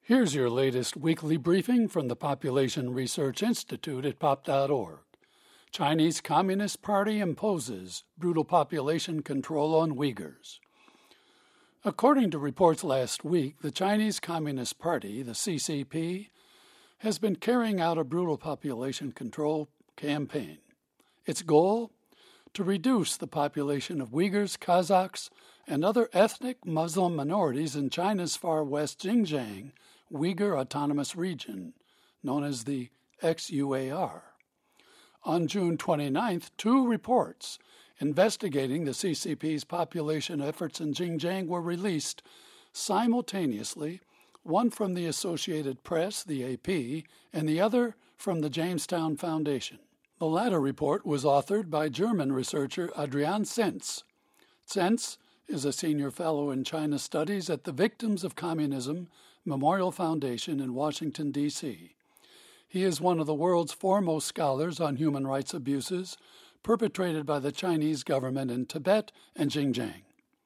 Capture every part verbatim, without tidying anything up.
Here's your latest weekly briefing from the Population Research Institute at pop dot org. Chinese Communist Party imposes brutal population control on Uyghurs. According to reports last week, the Chinese Communist Party, the C C P, has been carrying out a brutal population control campaign. Its goal? To reduce the population of Uyghurs, Kazakhs, and other ethnic Muslim minorities in China's far west Xinjiang Uyghur Autonomous Region, known as the X U A R. On June twenty-ninth, two reports investigating the C C P's population efforts in Xinjiang were released simultaneously, one from the Associated Press, the A P, and the other from the Jamestown Foundation. The latter report was authored by German researcher Adrian Zenz. Zenz is a senior fellow in China Studies at the Victims of Communism Memorial Foundation in Washington, D C He is one of the world's foremost scholars on human rights abuses perpetrated by the Chinese government in Tibet and Xinjiang.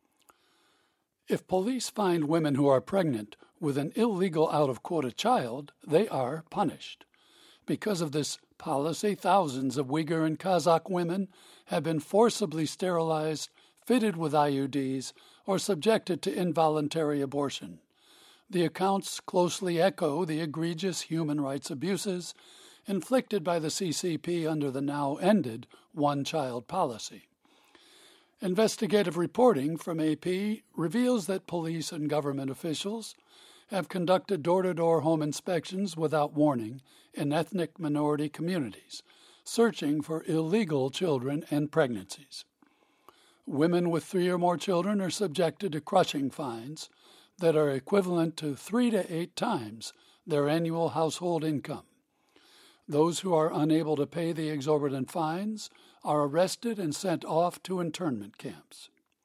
If police find women who are pregnant with an illegal out-of-quota child, they are punished. Because of this policy, thousands of Uyghur and Kazakh women have been forcibly sterilized, fitted with I U Ds, or subjected to involuntary abortion. The accounts closely echo the egregious human rights abuses inflicted by the C C P under the now-ended one-child policy. Investigative reporting from A P reveals that police and government officials have conducted door-to-door home inspections without warning in ethnic minority communities, searching for illegal children and pregnancies. Women with three or more children are subjected to crushing fines that are equivalent to three to eight times their annual household income. Those who are unable to pay the exorbitant fines are arrested and sent off to internment camps.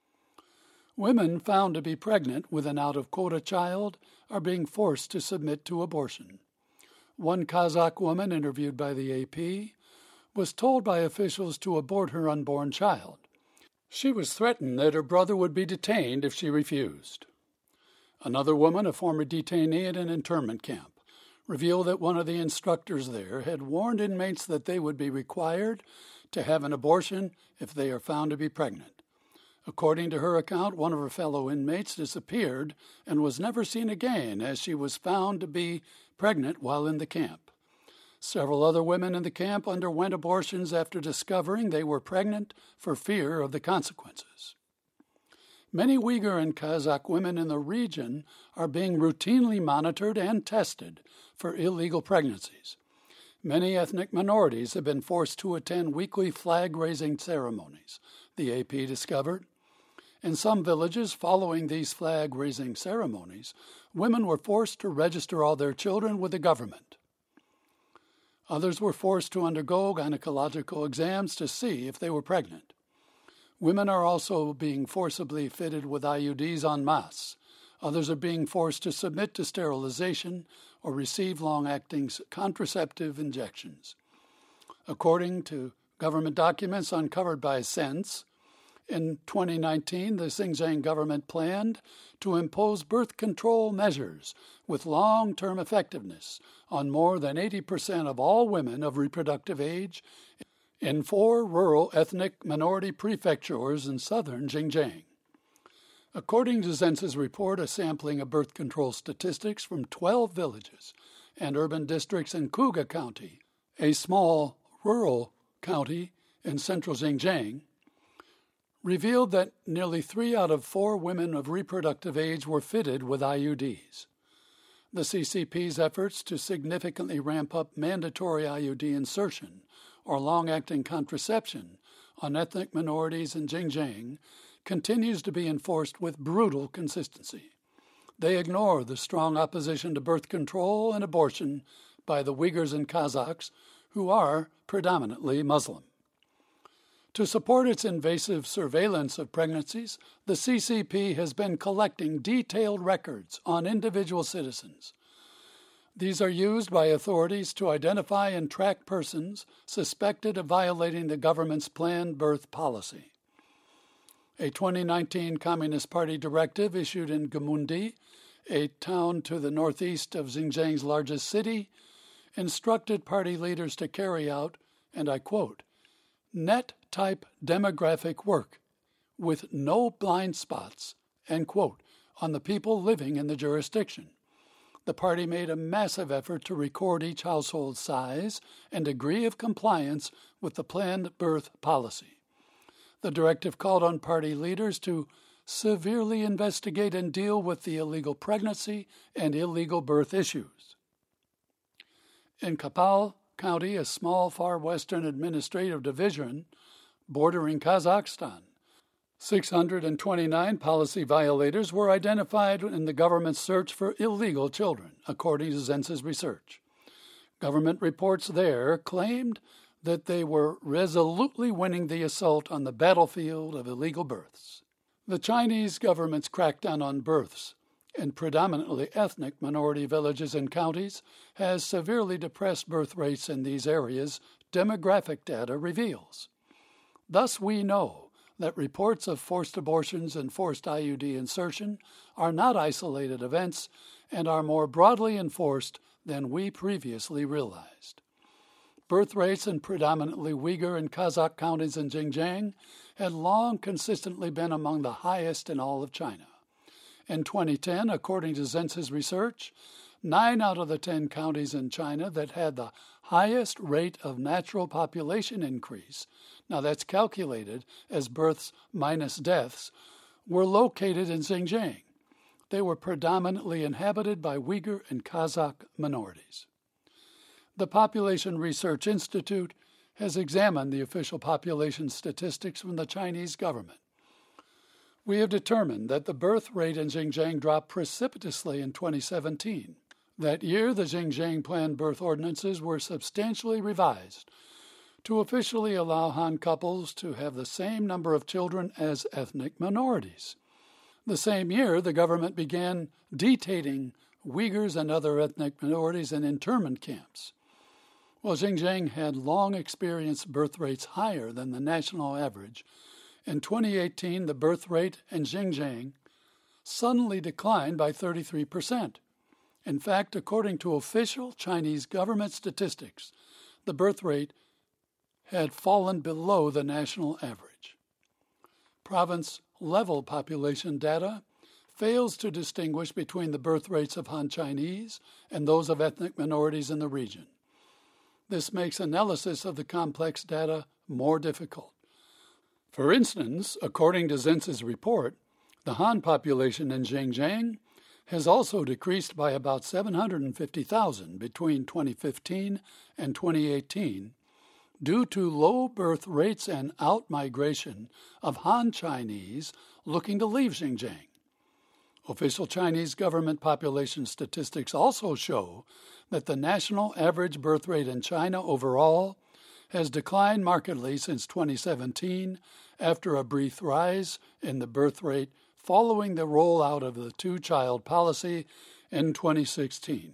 Women found to be pregnant with an out-of-quota child are being forced to submit to abortion. One Kazakh woman interviewed by the A P was told by officials to abort her unborn child. She was threatened that her brother would be detained if she refused. Another woman, a former detainee at an internment camp, revealed that one of the instructors there had warned inmates that they would be required to have an abortion if they are found to be pregnant. According to her account, one of her fellow inmates disappeared and was never seen again as she was found to be pregnant while in the camp. Several other women in the camp underwent abortions after discovering they were pregnant for fear of the consequences. Many Uyghur and Kazakh women in the region are being routinely monitored and tested for illegal pregnancies. Many ethnic minorities have been forced to attend weekly flag-raising ceremonies, the A P discovered. In some villages following these flag-raising ceremonies, women were forced to register all their children with the government. Others were forced to undergo gynecological exams to see if they were pregnant. Women are also being forcibly fitted with I U Ds en masse. Others are being forced to submit to sterilization or receive long-acting contraceptive injections. According to government documents uncovered by Zenz, in twenty nineteen, the Xinjiang government planned to impose birth control measures with long-term effectiveness on more than eighty percent of all women of reproductive age in four rural ethnic minority prefectures in southern Xinjiang. According to Zenz's report, a sampling of birth control statistics from twelve villages and urban districts in Kuga County, a small rural county in central Xinjiang, revealed that nearly three out of four women of reproductive age were fitted with I U Ds. The C C P's efforts to significantly ramp up mandatory I U D insertion or long-acting contraception on ethnic minorities in Xinjiang continues to be enforced with brutal consistency. They ignore the strong opposition to birth control and abortion by the Uyghurs and Kazakhs, who are predominantly Muslim. To support its invasive surveillance of pregnancies, the C C P has been collecting detailed records on individual citizens. These are used by authorities to identify and track persons suspected of violating the government's planned birth policy. A twenty nineteen Communist Party directive issued in Gamundi a town to the northeast of Xinjiang's largest city, instructed party leaders to carry out, and I quote, net-type demographic work with no blind spots, end quote, on the people living in the jurisdiction. The party made a massive effort to record each household size and degree of compliance with the planned birth policy. The directive called on party leaders to severely investigate and deal with the illegal pregnancy and illegal birth issues. In Kapal County, a small far western administrative division bordering Kazakhstan, six hundred twenty-nine policy violators were identified in the government's search for illegal children, according to Zense's research. Government reports there claimed that they were resolutely winning the assault on the battlefield of illegal births. The Chinese government's crackdown on births in predominantly ethnic minority villages and counties has severely depressed birth rates in these areas, demographic data reveals. Thus, we know that reports of forced abortions and forced I U D insertion are not isolated events and are more broadly enforced than we previously realized. Birth rates in predominantly Uyghur and Kazakh counties in Xinjiang had long consistently been among the highest in all of China. In twenty ten, according to Zense's research, nine out of the ten counties in China that had the highest rate of natural population increase, now that's calculated as births minus deaths, were located in Xinjiang. They were predominantly inhabited by Uyghur and Kazakh minorities. The Population Research Institute has examined the official population statistics from the Chinese government. We have determined that the birth rate in Xinjiang dropped precipitously in twenty seventeen. That year, the Xinjiang planned birth ordinances were substantially revised to officially allow Han couples to have the same number of children as ethnic minorities. The same year, the government began detaining Uyghurs and other ethnic minorities in internment camps. While Xinjiang had long experienced birth rates higher than the national average, in twenty eighteen the birth rate in Xinjiang suddenly declined by thirty-three percent. In fact, according to official Chinese government statistics, the birth rate had fallen below the national average. Province-level population data fails to distinguish between the birth rates of Han Chinese and those of ethnic minorities in the region. This makes analysis of the complex data more difficult. For instance, according to Zense's report, the Han population in Xinjiang has also decreased by about seven hundred fifty thousand between twenty fifteen and twenty eighteen due to low birth rates and out-migration of Han Chinese looking to leave Xinjiang. Official Chinese government population statistics also show that the national average birth rate in China overall has declined markedly since twenty seventeen after a brief rise in the birth rate following the rollout of the two-child policy in twenty sixteen.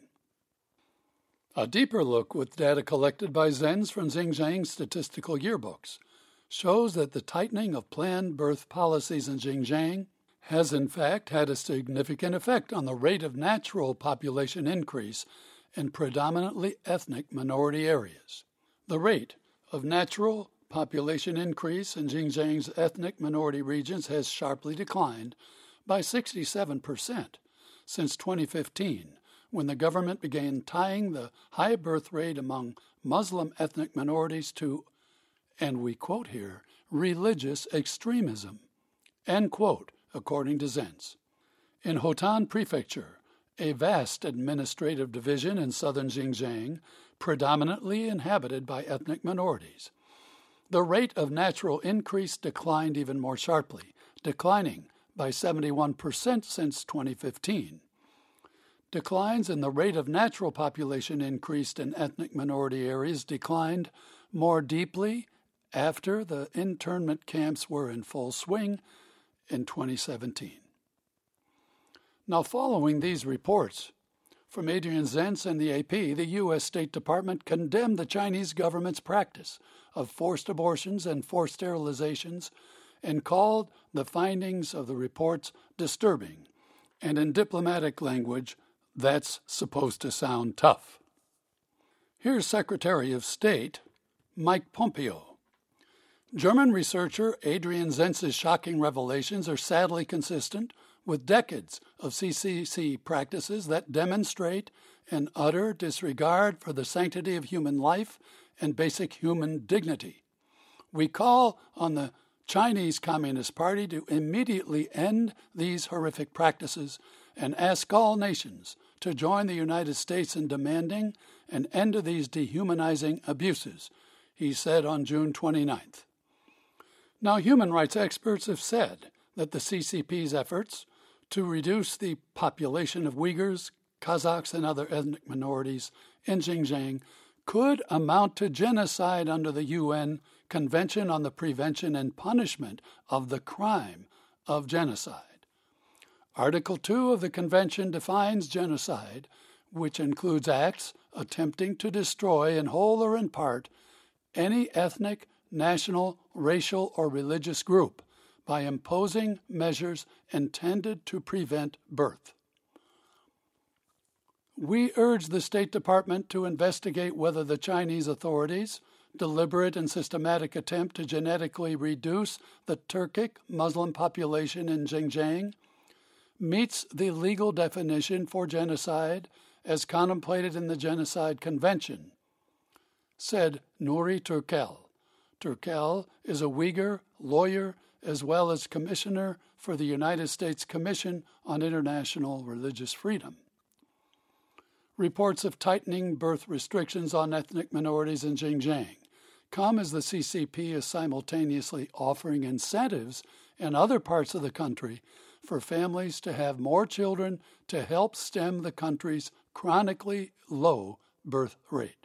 A deeper look with data collected by Zense from Xinjiang statistical yearbooks shows that the tightening of planned birth policies in Xinjiang has in fact had a significant effect on the rate of natural population increase in predominantly ethnic minority areas. The rate of natural population increase in Xinjiang's ethnic minority regions has sharply declined by sixty-seven percent since twenty fifteen, when the government began tying the high birth rate among Muslim ethnic minorities to, and we quote here, religious extremism, end quote, according to Zense. In Hotan Prefecture, a vast administrative division in southern Xinjiang, predominantly inhabited by ethnic minorities, the rate of natural increase declined even more sharply, declining by seventy-one percent since twenty fifteen. Declines in the rate of natural population increase in ethnic minority areas declined more deeply after the internment camps were in full swing in twenty seventeen. Now, following these reports from Adrian Zense and the A P, the U S State Department condemned the Chinese government's practice of forced abortions and forced sterilizations and called the findings of the reports disturbing And in diplomatic language, that's supposed to sound tough. Here's Secretary of State Mike Pompeo. German researcher Adrian Zentz's shocking revelations are sadly consistent with decades of C C C practices that demonstrate an utter disregard for the sanctity of human life and basic human dignity. We call on the Chinese Communist Party to immediately end these horrific practices and ask all nations to join the United States in demanding an end to these dehumanizing abuses, he said on June twenty-ninth. Now, human rights experts have said that the C C P's efforts to reduce the population of Uyghurs, Kazakhs, and other ethnic minorities in Xinjiang could amount to genocide under the U N Convention on the Prevention and Punishment of the Crime of Genocide. Article two of the Convention defines genocide, which includes acts attempting to destroy in whole or in part any ethnic, national, racial, or religious group by imposing measures intended to prevent birth. We urge the State Department to investigate whether the Chinese authorities' deliberate and systematic attempt to genetically reduce the Turkic Muslim population in Xinjiang meets the legal definition for genocide as contemplated in the Genocide Convention, said Nuri Turkel. Turkel is a Uyghur lawyer as well as commissioner for the United States Commission on International Religious Freedom. Reports of tightening birth restrictions on ethnic minorities in Xinjiang come as the C C P is simultaneously offering incentives in other parts of the country for families to have more children to help stem the country's chronically low birth rate.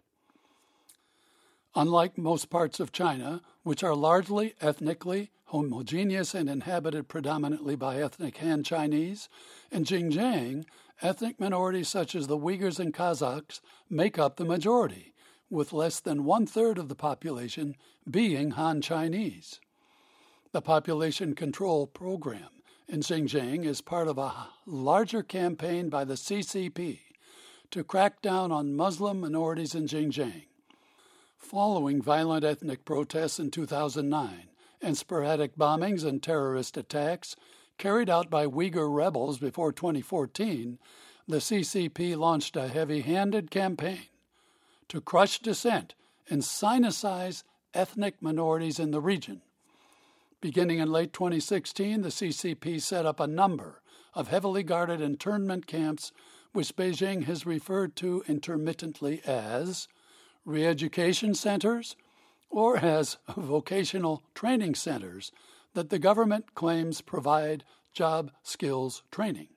Unlike most parts of China, which are largely ethnically homogeneous and inhabited predominantly by ethnic Han Chinese, in Xinjiang, ethnic minorities such as the Uyghurs and Kazakhs make up the majority, with less than one-third of the population being Han Chinese. The population control program in Xinjiang is part of a larger campaign by the C C P to crack down on Muslim minorities in Xinjiang. Following violent ethnic protests in two thousand nine and sporadic bombings and terrorist attacks carried out by Uyghur rebels before twenty fourteen, the C C P launched a heavy-handed campaign to crush dissent and sinicize ethnic minorities in the region. Beginning in late twenty sixteen, the C C P set up a number of heavily guarded internment camps, which Beijing has referred to intermittently as re-education centers or as vocational training centers that the government claims provide job skills training.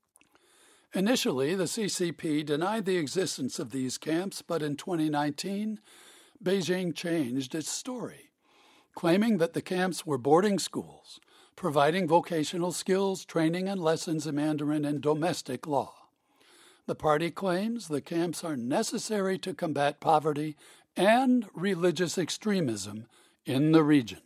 Initially, the C C P denied the existence of these camps, but in twenty nineteen, Beijing changed its story, claiming that the camps were boarding schools, providing vocational skills, training, and lessons in Mandarin and domestic law. The party claims the camps are necessary to combat poverty and religious extremism in the region.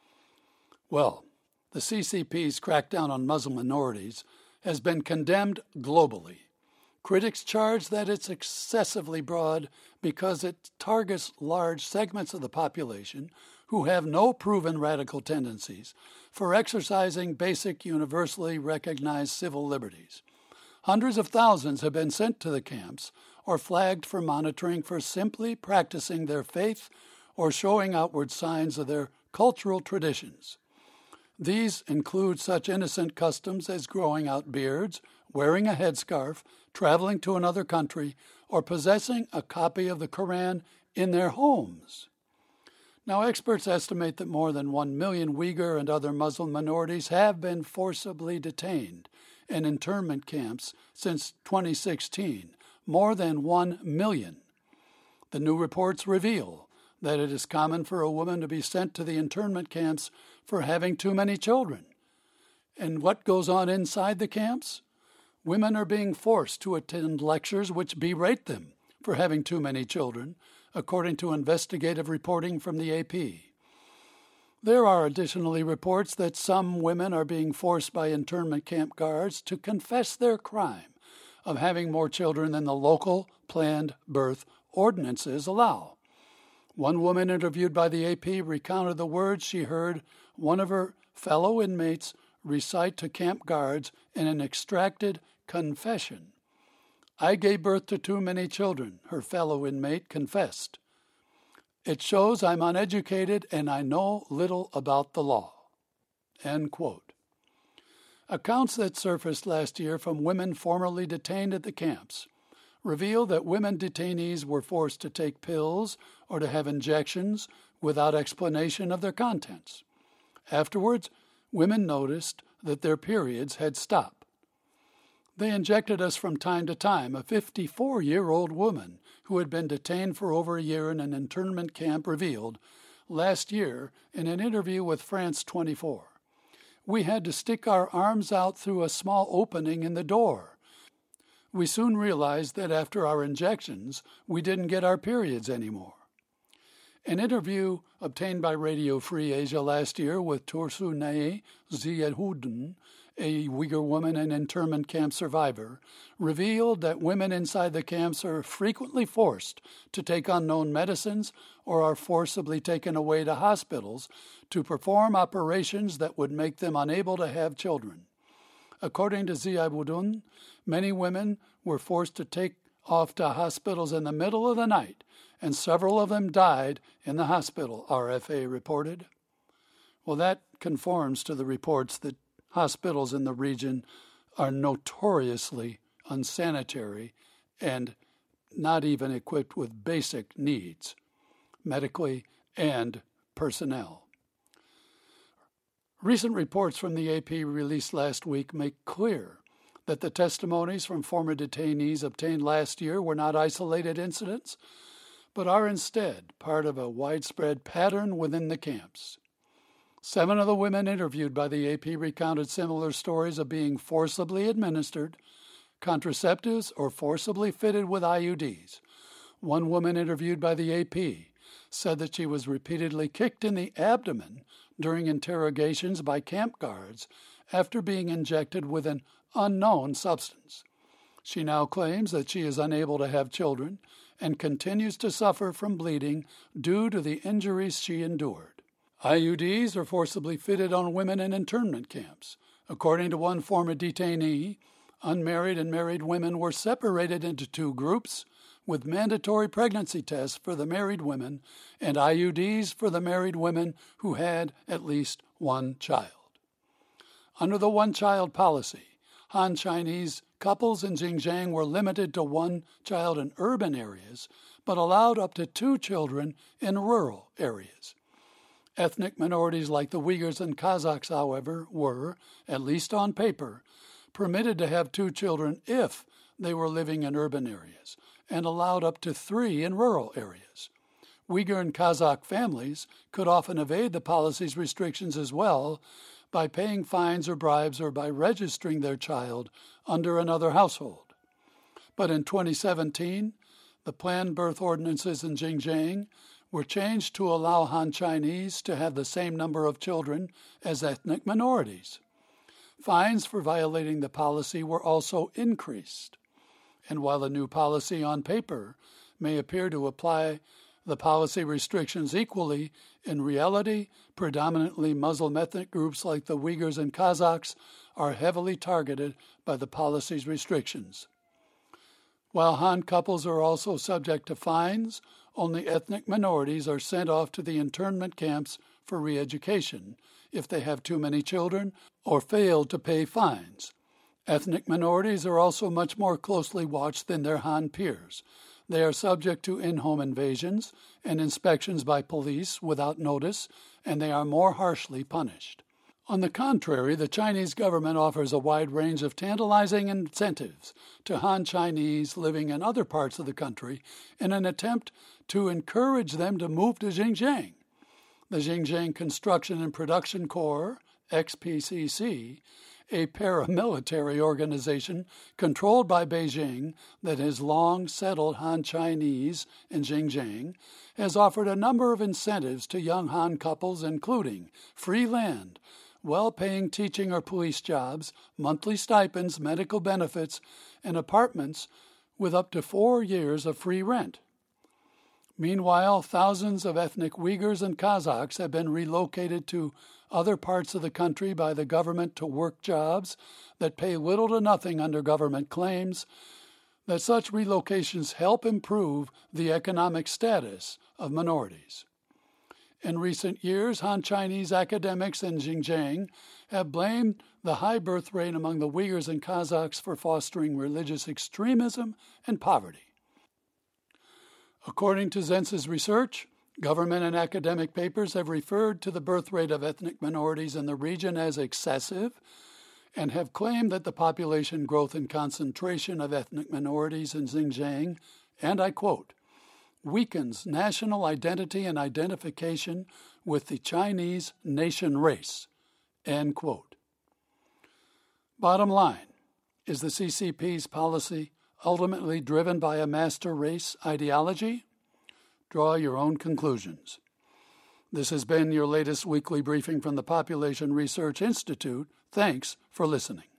Well, the C C P's crackdown on Muslim minorities has been condemned globally. Critics charge that it's excessively broad because it targets large segments of the population who have no proven radical tendencies for exercising basic, universally recognized civil liberties. Hundreds of thousands have been sent to the camps or flagged for monitoring for simply practicing their faith or showing outward signs of their cultural traditions. These include such innocent customs as growing out beards, wearing a headscarf, traveling to another country, or possessing a copy of the Quran in their homes. Now, experts estimate that more than one million Uyghur and other Muslim minorities have been forcibly detained in internment camps since twenty sixteen, more than one million. The new reports reveal that it is common for a woman to be sent to the internment camps for having too many children. And what goes on inside the camps? Women are being forced to attend lectures which berate them for having too many children, according to investigative reporting from the A P. There are additionally reports that some women are being forced by internment camp guards to confess their crime of having more children than the local planned birth ordinances allow. One woman interviewed by the A P recounted the words she heard one of her fellow inmates recite to camp guards in an extracted confession. "I gave birth to too many children," her fellow inmate confessed. "It shows I'm uneducated and I know little about the law." End quote. Accounts that surfaced last year from women formerly detained at the camps reveal that women detainees were forced to take pills or to have injections without explanation of their contents. Afterwards, women noticed that their periods had stopped. "They injected us from time to time," a fifty-four-year-old woman who had been detained for over a year in an internment camp revealed last year in an interview with France twenty-four. "We had to stick our arms out through a small opening in the door. We soon realized that after our injections, we didn't get our periods anymore." An interview obtained by Radio Free Asia last year with Tursunay Ziyehudin, a Uyghur woman and internment camp survivor, revealed that women inside the camps are frequently forced to take unknown medicines or are forcibly taken away to hospitals to perform operations that would make them unable to have children. According to Ziyehudin, many women were forced to take off to hospitals in the middle of the night, and several of them died in the hospital, R F A reported. Well, that conforms to the reports that hospitals in the region are notoriously unsanitary and not even equipped with basic needs, medically and personnel. Recent reports from the A P released last week make clear that the testimonies from former detainees obtained last year were not isolated incidents, but are instead part of a widespread pattern within the camps. Seven of the women interviewed by the A P recounted similar stories of being forcibly administered contraceptives or forcibly fitted with I U Ds. One woman interviewed by the A P said that she was repeatedly kicked in the abdomen during interrogations by camp guards after being injected with an unknown substance. She now claims that she is unable to have children and continues to suffer from bleeding due to the injuries she endured. I U Ds are forcibly fitted on women in internment camps. According to one former detainee, unmarried and married women were separated into two groups, with mandatory pregnancy tests for the married women and I U Ds for the married women who had at least one child. Under the one-child policy, Han Chinese couples in Xinjiang were limited to one child in urban areas, but allowed up to two children in rural areas. Ethnic minorities like the Uyghurs and Kazakhs, however, were, at least on paper, permitted to have two children if they were living in urban areas, and allowed up to three in rural areas. Uyghur and Kazakh families could often evade the policy's restrictions as well by paying fines or bribes or by registering their child under another household. But in twenty seventeen, the planned birth ordinances in Xinjiang were changed to allow Han Chinese to have the same number of children as ethnic minorities. Fines for violating the policy were also increased. And while the new policy on paper may appear to apply the policy restrictions equally, in reality, predominantly Muslim ethnic groups like the Uyghurs and Kazakhs are heavily targeted by the policy's restrictions. While Han couples are also subject to fines, only ethnic minorities are sent off to the internment camps for re-education if they have too many children or fail to pay fines. Ethnic minorities are also much more closely watched than their Han peers. They are subject to in-home invasions and inspections by police without notice, and they are more harshly punished. On the contrary, the Chinese government offers a wide range of tantalizing incentives to Han Chinese living in other parts of the country in an attempt to encourage them to move to Xinjiang. The Xinjiang Construction and Production Corps, X P C C, a paramilitary organization controlled by Beijing that has long settled Han Chinese in Xinjiang, has offered a number of incentives to young Han couples, including free land, well-paying teaching or police jobs, monthly stipends, medical benefits, and apartments with up to four years of free rent. Meanwhile, thousands of ethnic Uyghurs and Kazakhs have been relocated to other parts of the country by the government to work jobs that pay little to nothing under government claims that such relocations help improve the economic status of minorities. In recent years, Han Chinese academics in Xinjiang have blamed the high birth rate among the Uyghurs and Kazakhs for fostering religious extremism and poverty. According to Zensus research, government and academic papers have referred to the birth rate of ethnic minorities in the region as excessive and have claimed that the population growth and concentration of ethnic minorities in Xinjiang, and I quote, weakens national identity and identification with the Chinese nation race, end quote. Bottom line, is the C C P's policy ultimately driven by a master race ideology? Draw your own conclusions. This has been your latest weekly briefing from the Population Research Institute. Thanks for listening.